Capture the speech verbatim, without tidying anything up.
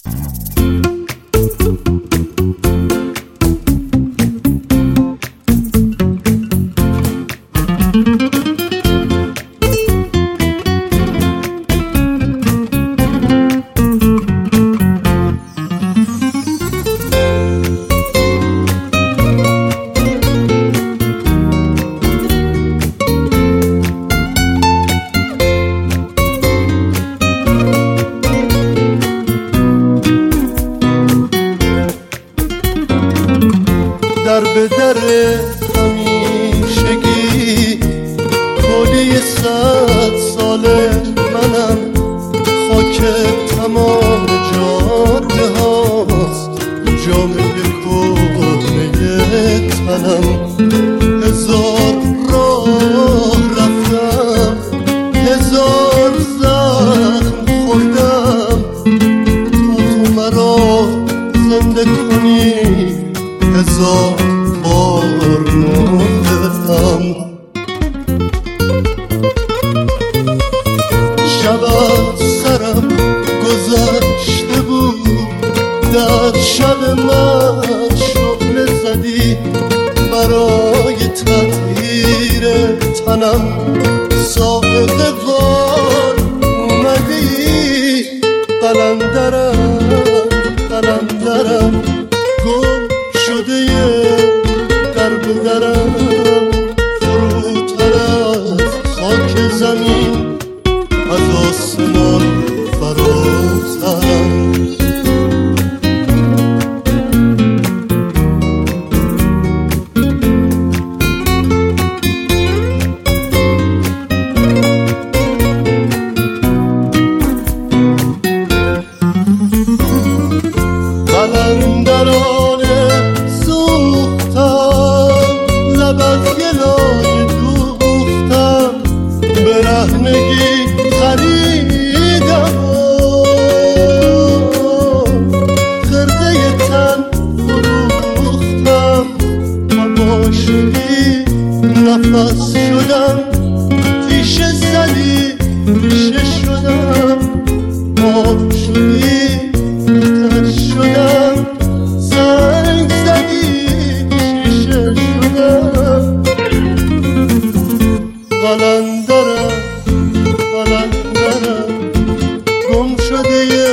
در به در همیشگی کلی صد ساله منم، خاک تمام جاده هاست جامعه کهنه تنم. هزار راه رفتم، هزار زخم خوردم تا تو مرا زنده کنی، هزار بار مردم. شب از سرم گذشته بود، در شب من شعله زدی برای تطهیر تنم. صاعقه وار اومدی، قلندرم قلندرم گم شده در به درم، فروتر از خاک زمین از آسمان فراترم. قلندرانه سوختم، لب از گلای دوختم، برهنگی خریدم و خرقه تن فروختم. با شدی نفس شدم، تیشه زدی تیشه شدم، آب شدی تر شدم، زنگ زدی شیشه شدم. قلندرم قلندرم گم شده